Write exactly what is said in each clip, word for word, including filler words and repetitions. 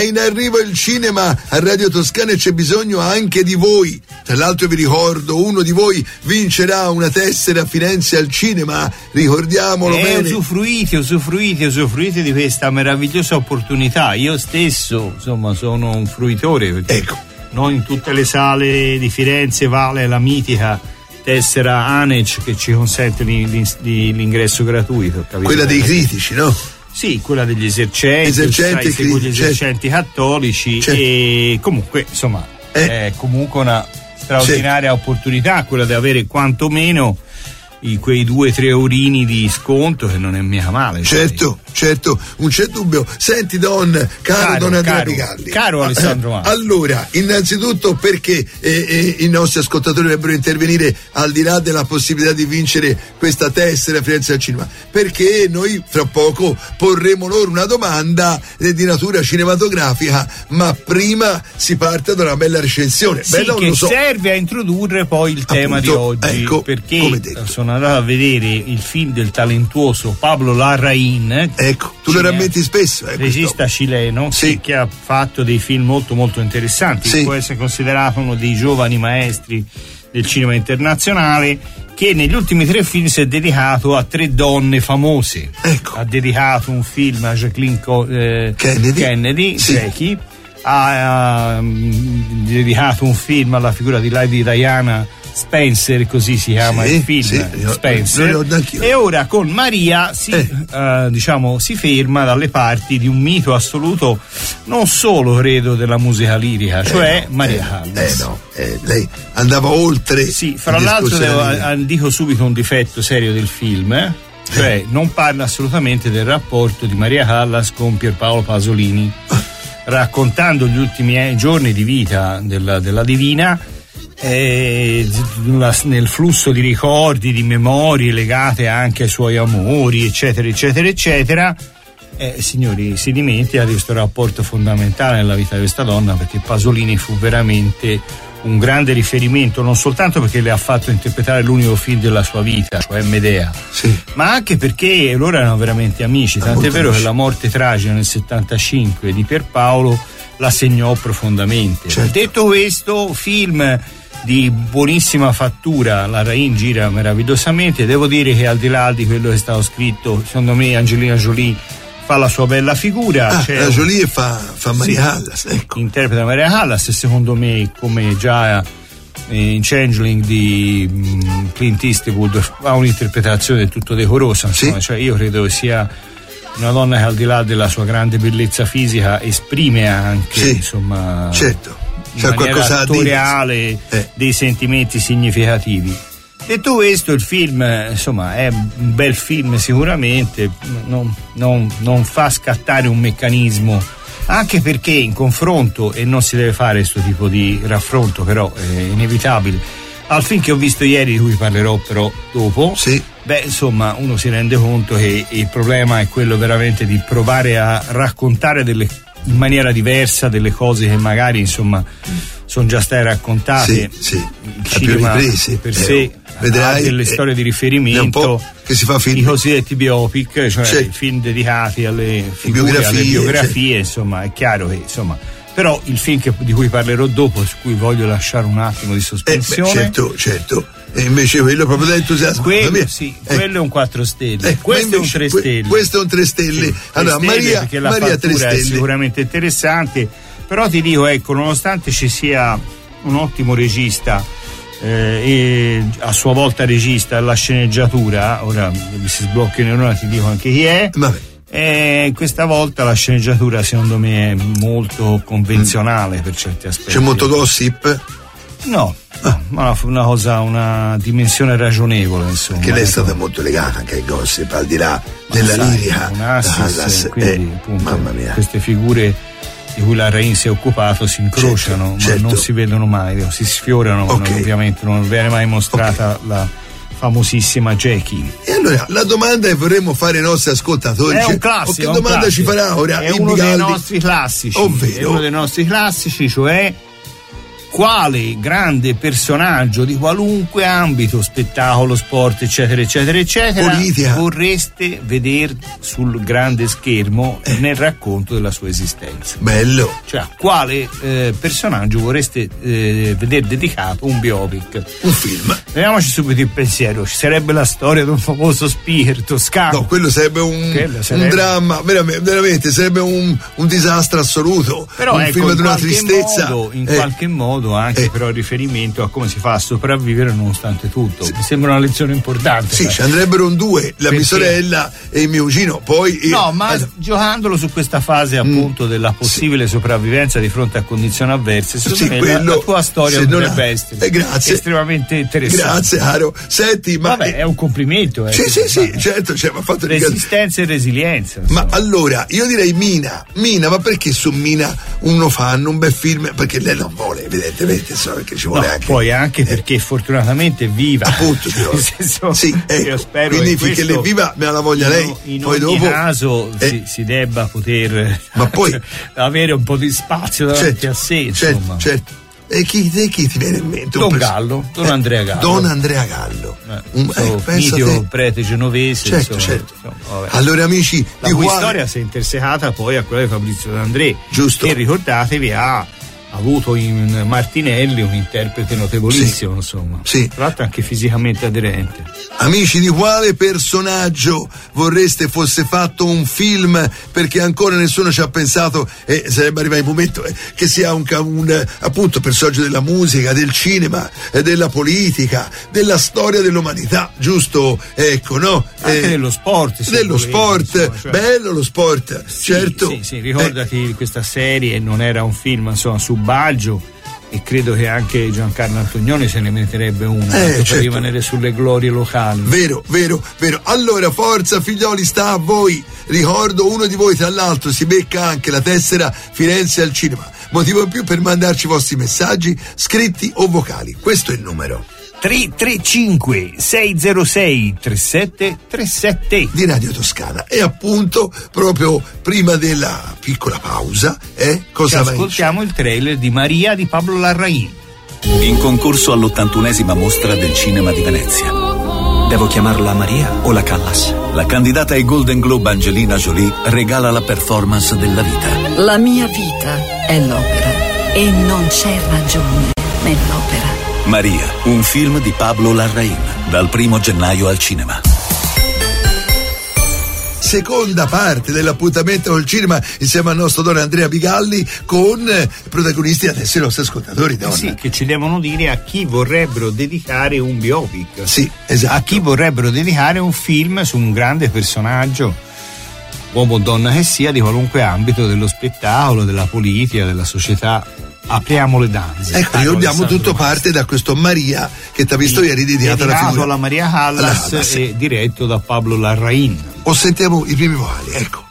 in arrivo il cinema a Radio Toscana e c'è bisogno anche di voi. Tra l'altro vi ricordo, uno di voi vincerà una tessera a Firenze al cinema, ricordiamolo eh, bene. Usufruite, usufruite, usufruite di questa meravigliosa opportunità. Io stesso, insomma, sono un fruitore, perché ecco, non in tutte le sale di Firenze vale la mitica tessera ANEC che ci consente l'ingresso gratuito. Capito? Quella dei critici, no? Sì, quella degli esercenti, esercenti sai, seguo gli esercenti certo. cattolici, certo. E comunque, insomma, eh. è comunque una straordinaria certo. opportunità quella di avere quantomeno i, quei due tre eurini di sconto, che non è mica male. Certo, sai. certo, non c'è dubbio. Senti Don, caro, caro Don Andrea caro, Pigalli, caro Alessandro Mann. Allora, innanzitutto perché eh, eh, i nostri ascoltatori dovrebbero intervenire al di là della possibilità di vincere questa tessera a Firenze al cinema? Perché noi fra poco porremo loro una domanda eh, di natura cinematografica, ma prima si parte da una bella recensione. Sì, Bella, che non so. serve a introdurre poi il tema Appunto, di oggi, ecco, perché sono andato a vedere il film del talentuoso Pablo Larraín. Ecco, tu lo rammenti spesso, eh, regista cileno, sì. che ha fatto dei film molto molto interessanti, sì. può essere considerato uno dei giovani maestri del cinema internazionale, che negli ultimi tre film si è dedicato a tre donne famose. Ecco. Ha dedicato un film a Jacqueline Co- eh, Kennedy, Kennedy sì. Jackie, ha, ha um, dedicato un film alla figura di Lady Diana Spencer, così si chiama sì, il film, sì, Spencer, lo, lo, lo e ora con Maria si, eh. uh, diciamo, si ferma dalle parti di un mito assoluto, non solo credo della musica lirica, cioè eh no, Maria eh, Callas. Eh no, eh, lei andava oltre. Sì, fra l'altro devo, a, dico subito un difetto serio del film, eh? cioè eh. non parla assolutamente del rapporto di Maria Callas con Pierpaolo Pasolini, raccontando gli ultimi giorni di vita della, della divina. Eh, nel flusso di ricordi, di memorie legate anche ai suoi amori, eccetera eccetera eccetera, eh, signori, si dimentica di questo rapporto fondamentale nella vita di questa donna, perché Pasolini fu veramente un grande riferimento, non soltanto perché le ha fatto interpretare l'unico film della sua vita, cioè Medea, sì. ma anche perché loro erano veramente amici, tant'è vero amici. Che la morte tragica nel settantacinque di Pierpaolo la segnò profondamente. Certo. Detto questo, film di buonissima fattura, Larraín gira meravigliosamente. Devo dire che al di là di quello che è stato scritto, secondo me Angelina Jolie fa la sua bella figura. Ah, C'è la un... Jolie fa, fa Maria Callas, ecco. interpreta Maria Callas, e secondo me, come già in Changeling di um, Clint Eastwood, ha un'interpretazione del tutto decorosa, insomma. Sì. Cioè io credo che sia una donna che al di là della sua grande bellezza fisica esprime anche, sì. insomma, certo, in c'è maniera qualcosa attoriale eh. dei sentimenti significativi. Detto questo, il film, insomma, è un bel film sicuramente, non, non, non fa scattare un meccanismo, anche perché in confronto, e non si deve fare questo tipo di raffronto, però è inevitabile, al film che ho visto ieri, di cui parlerò però dopo, sì. beh, insomma, uno si rende conto che il problema è quello veramente di provare a raccontare delle, in maniera diversa delle cose che magari, insomma, sono già state raccontate. Sì, sì. Il cinema riprese, per eh, sé vedrai, ha delle eh, storie di riferimento, che si fa film. i cosiddetti biopic, cioè Sì. i film dedicati alle figure, biografie, alle biografie, sì. insomma, è chiaro che, insomma, però il film che, di cui parlerò dopo, su cui voglio lasciare un attimo di sospensione, eh, beh, certo, certo, e invece quello proprio da entusiasmo, quello, sì, eh. quello è un quattro stelle, eh, questo è un tre stelle, questo è un tre stelle, sì, tre allora stelle, Maria, perché la Maria tre fattura stelle è sicuramente interessante, però ti dico, ecco, nonostante ci sia un ottimo regista, eh, e a sua volta regista alla sceneggiatura, ora mi si sblocca in neurone, ti dico anche chi è. Vabbè. E questa volta la sceneggiatura secondo me è molto convenzionale mm. per certi aspetti. C'è molto gossip? No, no, ma una, una cosa, una dimensione ragionevole, insomma. Che lei è ecco. stata molto legata anche ai gossip, al di là della sai, lirica. Un assist, quindi eh, appunto, mamma mia. queste figure di cui Larraín si è occupato si incrociano, certo, ma certo. non si vedono mai, si sfiorano, okay. non, ovviamente non viene mai mostrata okay. la famosissima Jackie. E allora la domanda che vorremmo fare ai nostri ascoltatori è un classico, che domanda classico. ci farà ora? È uno dei nostri classici, ovvero? è uno dei nostri classici, cioè quale grande personaggio di qualunque ambito, spettacolo, sport, eccetera, eccetera, eccetera, politica, vorreste vedere sul grande schermo eh. nel racconto della sua esistenza. Bello. Cioè, quale eh, personaggio vorreste eh, vedere dedicato un biopic? Un film. Vediamoci subito il pensiero. Ci sarebbe la storia di un famoso speaker toscano. No, quello sarebbe un, quello sarebbe... un dramma, veramente, veramente sarebbe un, un disastro assoluto. Però un ecco, film di una tristezza. Modo, in eh. qualche modo anche eh. però riferimento a come si fa a sopravvivere nonostante tutto. Sì. Mi sembra una lezione importante. Sì, ci andrebbero un due, la Perché? mia sorella e il mio cugino. Poi no, eh, ma eh, giocandolo su questa fase appunto mm, della possibile sì. sopravvivenza di fronte a condizioni avverse, secondo sì, me quello, la, la tua storia potrebbe essere eh, grazie. estremamente interessante. Grazie, Aro. Senti, ma vabbè, è un complimento. Eh, sì, sì, sì, certo, cioè, ma fatto resistenza e resilienza. Ma allora, io direi Mina, Mina, ma perché su Mina uno fanno un bel film? Perché lei non vuole, evidentemente, so, perché ci vuole no, anche. Poi anche eh. perché fortunatamente è viva. Appunto, nel senso, sì, ecco, io spero quindi che finché lei è viva me la voglia lei. In, in poi ogni dopo caso eh. si, si debba poter ma poi, avere un po' di spazio davanti certo, a sé, certo, insomma. certo. E chi, chi ti viene in mente? Don Gallo, Don Andrea Gallo. Don Andrea Gallo. Eh, un eh, mitico prete genovese. Certo, insomma, certo. Insomma, allora, amici, la di cui quale... storia si è intersecata poi a quella di Fabrizio D'André. Giusto. E ricordatevi, ha avuto in Martinelli un interprete notevolissimo, sì. insomma. Sì. Tra l'altro anche fisicamente aderente. Amici, di quale personaggio vorreste fosse fatto un film? Perché ancora nessuno ci ha pensato e sarebbe arrivato il momento eh, che sia un, un appunto personaggio della musica, del cinema, eh, della politica, della storia dell'umanità, giusto? Ecco, no? Anche eh, dello sport. Dello volete, sport, insomma, cioè... bello lo sport, sì, certo. Sì, sì, ricordati eh. questa serie, non era un film, insomma, su Baggio, e credo che anche Giancarlo Antonioni se ne metterebbe una eh, per certo. rimanere sulle glorie locali. Vero, vero, vero. Allora, forza figlioli, sta a voi. Ricordo, uno di voi tra l'altro si becca anche la tessera Firenze al cinema. Motivo in più per mandarci i vostri messaggi scritti o vocali. Questo è il numero tre tre cinque sei zero sei tre sette tre sette di Radio Toscana. E appunto proprio prima della piccola pausa eh, cosa vai ascoltiamo il trailer di Maria di Pablo Larraín, in concorso all'ottantunesima mostra del cinema di Venezia. Devo chiamarla Maria o la Callas? La candidata ai Golden Globe Angelina Jolie regala la performance della vita. La mia vita è l'opera e non c'è ragione nell'opera. Maria, un film di Pablo Larraín, dal primo gennaio al cinema. Seconda parte dell'appuntamento col cinema insieme al nostro Don Andrea Bigalli con protagonisti adesso i nostri ascoltatori, Donna. Sì, che ci devono dire a chi vorrebbero dedicare un biopic. Sì, esatto. A chi vorrebbero dedicare un film su un grande personaggio, uomo o donna che sia, di qualunque ambito dello spettacolo, della politica, della società. Apriamo le danze. Ecco, ricordiamo tutto parte da questo Maria che ti ha visto ieri dedicato alla figura alla Maria Callas, Callas e diretto da Pablo Larraín. O sentiamo i primi vocali, ecco.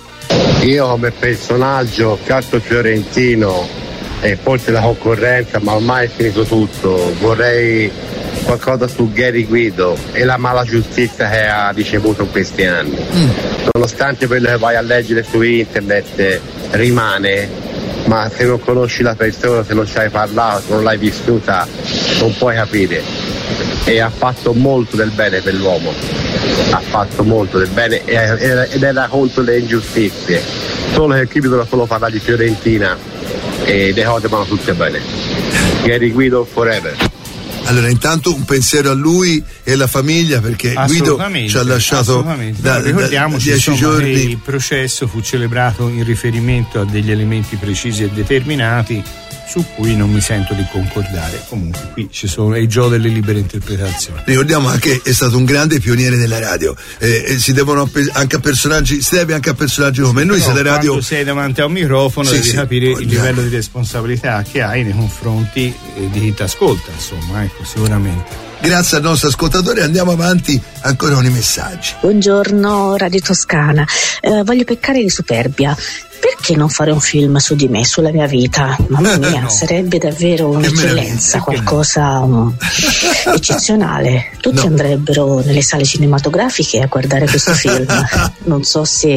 Io come personaggio Carlo Fiorentino e forse la concorrenza, ma ormai è finito tutto, vorrei qualcosa su Gary Guido e la mala giustizia che ha ricevuto in questi anni. Mm. Nonostante quello che vai a leggere su internet rimane, ma se non conosci la persona, se non ci hai parlato, se non l'hai vissuta, non puoi capire. E ha fatto molto del bene per l'uomo, ha fatto molto del bene ed era contro le ingiustizie. Solo che qui bisogna solo parlare di Fiorentina e le cose vanno tutte bene. Gary Guido forever. Allora, intanto un pensiero a lui e alla famiglia, perché Guido ci ha lasciato da, ricordiamoci da dieci insomma, giorni. Che il processo fu celebrato in riferimento a degli elementi precisi e determinati su cui non mi sento di concordare. Comunque qui ci sono i giochi delle libere interpretazioni. Ricordiamo anche che è stato un grande pioniere della radio, eh, e si devono anche a personaggi, si deve anche a personaggi come sì, noi. Se la radio quando sei davanti a un microfono sì, devi sì, capire vogliamo. il livello di responsabilità che hai nei confronti eh, di chi ti ascolta, insomma, ecco, sicuramente. Grazie al nostro ascoltatore, andiamo avanti ancora con i messaggi. Buongiorno Radio Toscana, eh, voglio peccare di superbia. Perché non fare un film su di me, sulla mia vita? Mamma mia, no. Sarebbe davvero un'eccellenza, qualcosa um, eccezionale. Tutti no. andrebbero nelle sale cinematografiche a guardare questo film. Non so se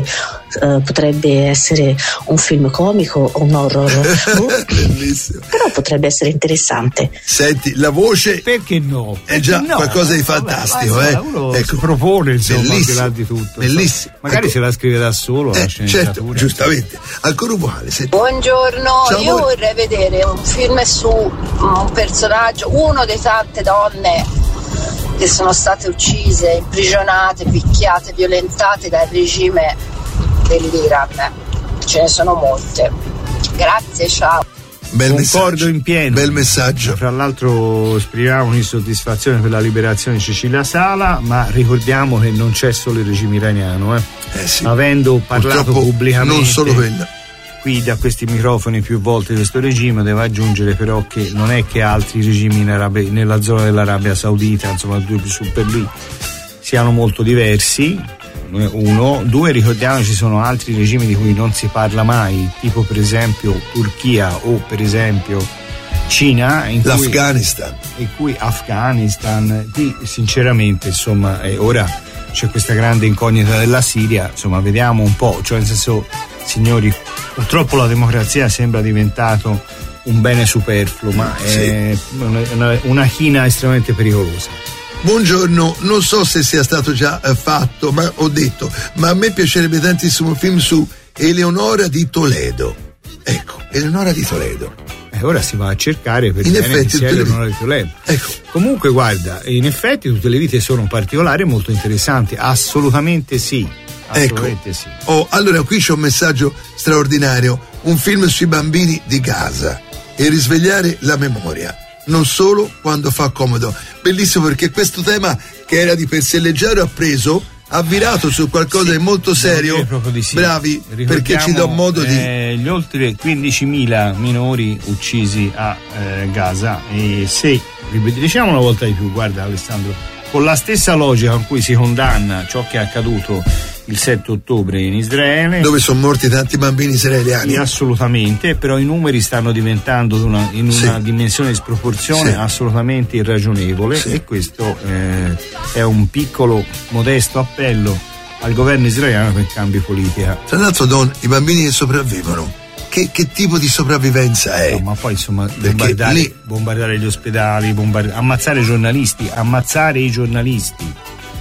uh, potrebbe essere un film comico o un horror. Bellissimo. Però potrebbe essere interessante. Senti, la voce perché no? È già no? qualcosa di fantastico. Vabbè, eh? uno ecco. si propone, insomma, bellissimo, al di là di tutto. Bellissimo. Magari ecco. se la scrive da solo eh, la sceneggiatura. certo, giustamente. Ancora uguale. Senti. Buongiorno, Ciao, io amore. vorrei vedere un film su un personaggio, uno delle tante donne che sono state uccise, imprigionate, picchiate, violentate dal regime dell'Iran. Ce ne sono molte. Grazie, ciao. Bel Concordo messaggio. in pieno. Bel messaggio. Fra l'altro esprimiamo un'insoddisfazione per la liberazione di Cecilia Sala, ma ricordiamo che non c'è solo il regime iraniano, eh. Eh sì. Avendo parlato Purtroppo pubblicamente non solo quella. qui da questi microfoni più volte di questo regime, devo aggiungere però che non è che altri regimi in Arabia, nella zona dell'Arabia Saudita, insomma due più su per lì, siano molto diversi. Uno, due, ricordiamo ci sono altri regimi di cui non si parla mai, tipo per esempio Turchia o per esempio Cina, in l'Afghanistan, cui, in cui Afghanistan, qui sinceramente insomma eh, ora c'è questa grande incognita della Siria, insomma vediamo un po', cioè nel senso, signori, purtroppo la democrazia sembra diventato un bene superfluo, ma è sì. una, una china estremamente pericolosa. Buongiorno, non so se sia stato già eh, fatto, ma ho detto, ma a me piacerebbe tantissimo un film su Eleonora di Toledo. Ecco, Eleonora di Toledo. E eh, ora si va a cercare per in bene effetti, che sia Eleonora di Toledo. Ecco. Comunque guarda, in effetti tutte le vite sono particolari e molto interessanti, assolutamente sì. Assolutamente ecco. sì. Oh, allora qui c'è un messaggio straordinario, un film sui bambini di Gaza e risvegliare la memoria. Non solo quando fa comodo. Bellissimo, perché questo tema che era di per sé leggero ha preso, ha virato su qualcosa sì, di molto serio. Di sì. Bravi, perché ci dà un modo eh, di. Gli oltre quindicimila minori uccisi a eh, Gaza, e se diciamo una volta di più, guarda Alessandro, con la stessa logica con cui si condanna ciò che è accaduto il sette ottobre in Israele, dove sono morti tanti bambini israeliani. Sì, assolutamente, però i numeri stanno diventando una, in una sì. dimensione di sproporzione sì. assolutamente irragionevole sì. e questo eh, è un piccolo modesto appello al governo israeliano per cambi politica. Tra l'altro, Don, i bambini che sopravvivono, che, che tipo di sopravvivenza è? No, ma poi insomma bombardare, lì... bombardare gli ospedali, bombard... ammazzare i giornalisti, ammazzare i giornalisti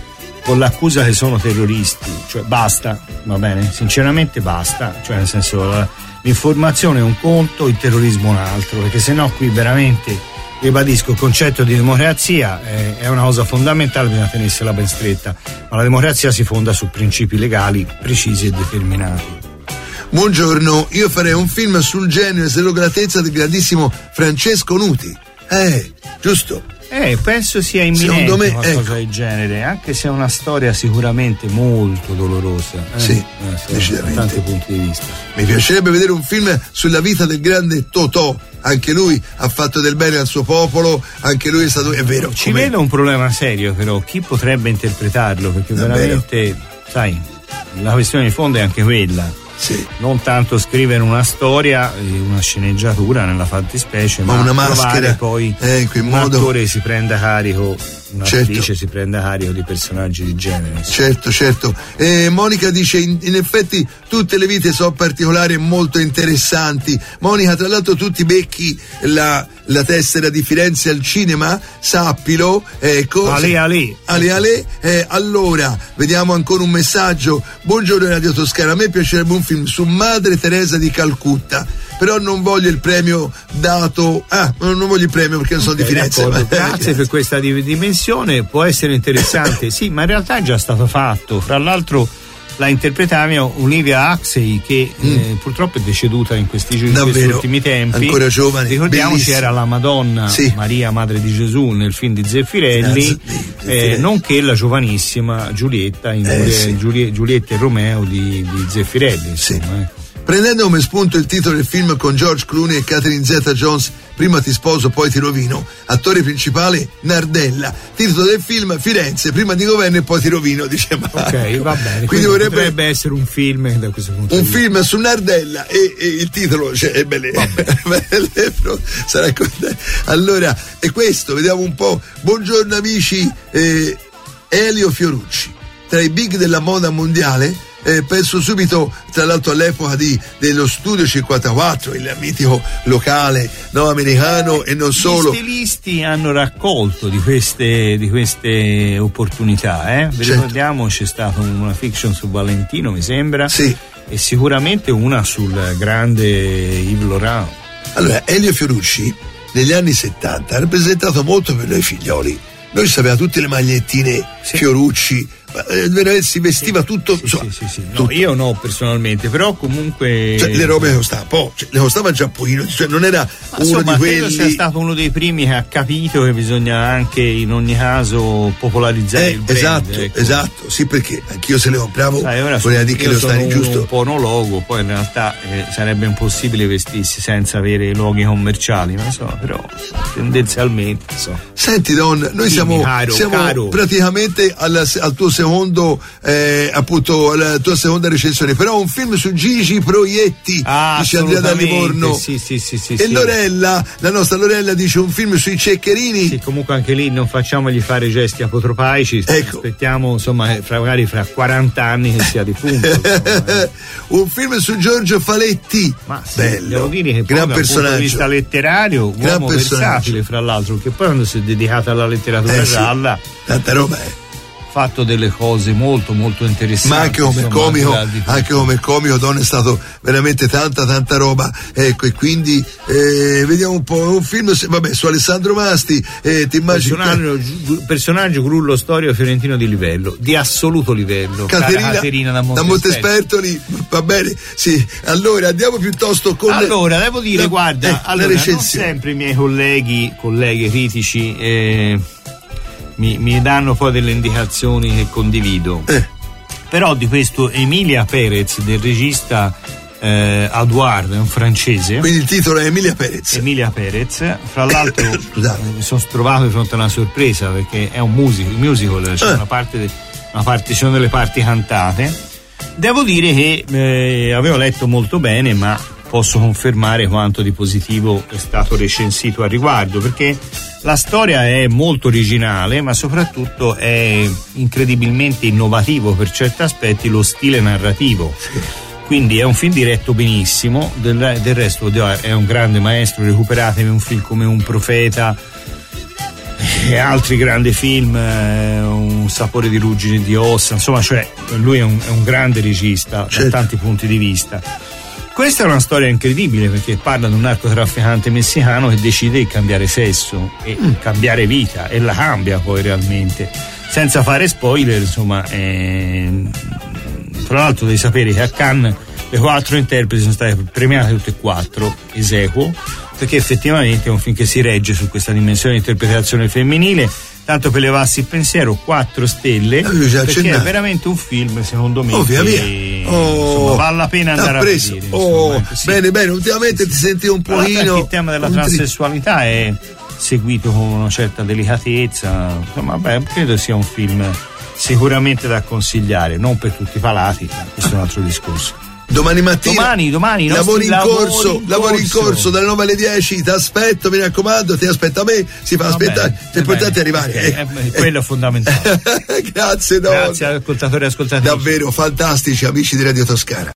con l'accusa che sono terroristi, cioè basta, va bene? Sinceramente basta, cioè nel senso l'informazione è un conto, il terrorismo un altro, perché sennò qui veramente, ribadisco, il concetto di democrazia è, è una cosa fondamentale, bisogna tenersela ben stretta, ma la democrazia si fonda su principi legali precisi e determinati. Buongiorno, io farei un film sul genio e sull'oglatezza del grandissimo Francesco Nuti. Eh, giusto? Eh, penso sia imminente me, qualcosa ecco. del genere, anche se è una storia sicuramente molto dolorosa. Eh? Sì, eh, decisamente. Da tanti punti di vista. Mi piacerebbe vedere un film sulla vita del grande Totò. Anche lui ha fatto del bene al suo popolo, anche lui è stato, è vero. Ci vedo un problema serio, però chi potrebbe interpretarlo? Perché Davvero? veramente, sai, la questione di fondo è anche quella. Sì. Non tanto scrivere una storia, una sceneggiatura nella fattispecie, ma, ma una maschera poi eh, in quel un modo... attore si prenda carico, un'attrice certo. si prenda carico di personaggi di genere. Certo, certo. Eh, Monica dice in, in effetti tutte le vite sono particolari e molto interessanti. Monica, tra l'altro tu ti becchi la, la tessera di Firenze al cinema, sappilo. Ecco. Ale ale. Ale ale. Eh, allora, vediamo ancora un messaggio. Buongiorno Radio Toscana, a me piacerebbe un film su Madre Teresa di Calcutta, però non voglio il premio dato, ah, non voglio il premio perché non sono okay, di Firenze. Ma, grazie, grazie per questa dimensione, può essere interessante, sì, ma in realtà è già stato fatto. Fra l'altro la interpretava Olivia Huxley, che mm. eh, purtroppo è deceduta in questi, in questi ultimi tempi. Ancora giovane. Ricordiamoci, bellissima. Era la Madonna sì. Maria, madre di Gesù, nel film di Zeffirelli, Z- Zeffirelli. Eh, nonché la giovanissima Giulietta in eh, sì. Giulie, Giulietta e Romeo di, di Zeffirelli. Insomma, sì. ecco. Prendendo come spunto il titolo del film con George Clooney e Catherine Zeta-Jones, Prima ti sposo, poi ti rovino, attore principale Nardella, titolo del film Firenze, prima di governo e poi ti rovino, diceva. Ok, va bene. Quindi, quindi vorrebbe, potrebbe essere un film da questo punto un di vista. film su Nardella e, e il titolo, cioè, è belle, belle, sarà allora, è questo, vediamo un po'. Buongiorno amici, eh, Elio Fiorucci, tra i big della moda mondiale, eh, penso subito tra l'altro all'epoca di, dello Studio cinquantaquattro, il mitico locale no, americano e non solo. Gli stilisti hanno raccolto di queste, di queste opportunità, eh? Vi certo. ricordiamo c'è stata una fiction su Valentino, mi sembra, sì. e sicuramente una sul grande Yves Laurent. Allora, Elio Fiorucci negli anni settanta ha rappresentato molto per noi figlioli. Noi sapevamo tutte le magliettine sì. Fiorucci, veramente si vestiva tutto. Sì, insomma, sì, sì, sì. No, tutto. Io no personalmente, però comunque. Cioè, le robe che costava, poi cioè, le costava già pochino, cioè non era ma uno insomma, di quelli. Credo sia stato uno dei primi che ha capito che bisogna anche in ogni caso popolarizzare eh, il brand. Esatto, ecco. esatto, sì, perché anch'io se le compravo voleva dire che lo stare un, giusto. un po' onologo, poi in realtà eh, sarebbe impossibile vestirsi senza avere luoghi commerciali, ma insomma, però tendenzialmente insomma. Senti Don, noi Dimmi, siamo, caro, siamo caro. praticamente alla, al tuo secondo eh, appunto alla tua seconda recensione, però un film su Gigi Proietti, ah, dice Andrea da Livorno. Sì, sì, sì, sì, e sì. Lorella, la nostra Lorella dice un film sui ceccherini. Sì, comunque anche lì non facciamogli fare gesti apotropaici, ecco. Aspettiamo insomma fra, magari fra quaranta anni che sia defunto. Insomma, eh. Un film su Giorgio Faletti. Ma sì, bello, devo dire che gran poi, dal punto di vista letterario, gran uomo versatile fra l'altro, che poi quando si è dedicato alla letteratura eh, gialla sì. Tanta roba è. fatto delle cose molto molto interessanti, ma anche come insomma, comico anche come comico Don è stato veramente tanta tanta roba, ecco, e quindi eh, vediamo un po', un film vabbè su Alessandro Masti, eh, ti immagini personaggio, che... personaggio grullo storico fiorentino di livello, di assoluto livello, Caterina, Caterina da, da Montespertoli, va bene, sì. Allora andiamo piuttosto con allora devo dire la, guarda eh, allora non sempre i miei colleghi colleghi critici eh, Mi, mi danno poi delle indicazioni che condivido, eh. però di questo Emilia Perez del regista eh, Audouard, è un francese, quindi il titolo è Emilia Perez Emilia Perez fra l'altro mi sono trovato di fronte a una sorpresa perché è un musical, musical c'è eh. una parte de, una parte, ci sono delle parti cantate. Devo dire che eh, avevo letto molto bene, ma posso confermare quanto di positivo è stato recensito al riguardo, perché la storia è molto originale, ma soprattutto è incredibilmente innovativo per certi aspetti lo stile narrativo. Sì. Quindi è un film diretto benissimo, del, del resto è un grande maestro, recuperatevi un film come Un profeta e altri grandi film, Un sapore di ruggine e di ossa, insomma, cioè lui è un, è un grande regista, certo, da tanti punti di vista. Questa è una storia incredibile perché parla di un narcotrafficante messicano che decide di cambiare sesso e mm. cambiare vita, e la cambia poi realmente, senza fare spoiler, insomma. Eh, tra l'altro devi sapere che a Cannes le quattro interpreti sono state premiate tutte e quattro esequo, perché effettivamente è un film che si regge su questa dimensione di interpretazione femminile. Tanto per levarsi il pensiero, quattro stelle, perché accennato. È veramente un film, secondo me, oh, via, via. Che oh, insomma, vale la pena andare a vedere. Oh, insomma, sì. Bene, bene, ultimamente sì, ti senti un pochino. Il tema della transessualità è seguito con una certa delicatezza, insomma, beh, credo sia un film sicuramente da consigliare, non per tutti i palati, ma questo è un altro discorso. Domani mattina domani, domani lavori in corso, in lavori in corso dalle nove alle dieci, ti aspetto, mi raccomando, ti aspetta a me, si fa va aspettare, bene, l'importante è arrivare. Okay, ecco. eh, quello è fondamentale. Grazie Don. Grazie ascoltatori e ascoltatrici. Davvero fantastici amici di Radio Toscana.